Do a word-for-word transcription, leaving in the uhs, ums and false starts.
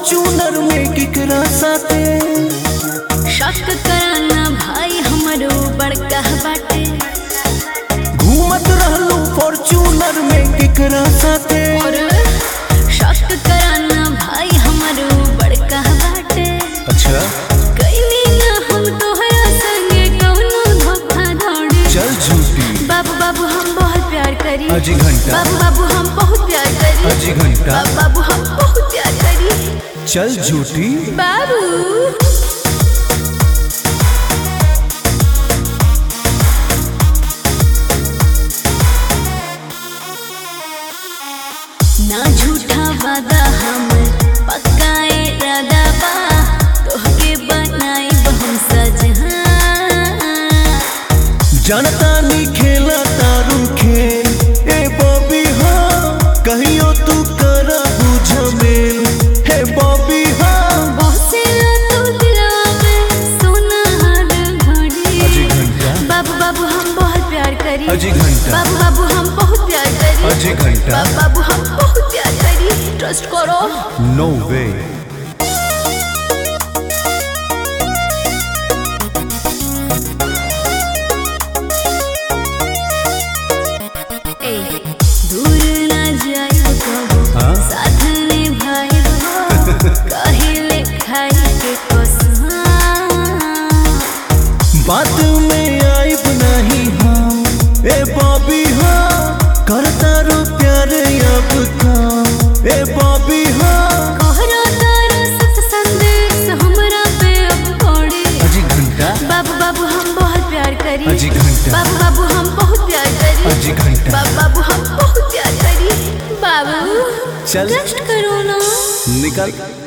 Fortuner में किकरा साथे शक कराना भाई हमरो बड़का बाटे। घूमत रहलू फॉर्च्यूनर में किकरा साथे और शक कराना भाई हमरो बड़का बाटे। अच्छा कइनी ना हम तोहरा संगे कौनो धोखाधड़ी। चल झूठी बाबू बाबू हम बहुत प्यार करी। अजी घंटा बाबू बाबू हम बहुत प्यार करी। अजी घंटा बाबू बाबू हम बहुत प्यार करी। चल झूठी बाबू ना झूठा वादा हम पक्का इरादा बा तोहके बनाई हम सजहां। जानता नहीं खेला तारू खेल ए बॉबी हाँ कहियो तू करा बुझमेल हे बॉबी हाँ बसेला तू दिलवा में सोना हर घड़ी। अजी घंटा बाबू बाबू हम बहुत प्यार करी। अजी घंटा बाबू बाबू हम बहुत प्यार करी। अजी घंटा बाबू बाबू हम बहुत प्यार करी। ट्रस्ट करो। नो वे ए दूर ना जाइब कबो हाँ? साथ निभाइब हो कहिले खाई के कसम। बात में आइब नहीं हम ए बॉबी हाँ करता रो प्यार अब काम ए बॉबी हाँ कोहरा तारा सत संदेश हमरा पे अब पड़ी। अजी घंटा बाबू बाबू हम बहुत प्यार करी। अजी घंटा बाबू बाबू हम बहुत प्यार करी। अजी घंटा बाबू बाबू हम बहुत प्यार करी। बाबू चल कष्ट करो ना। निकल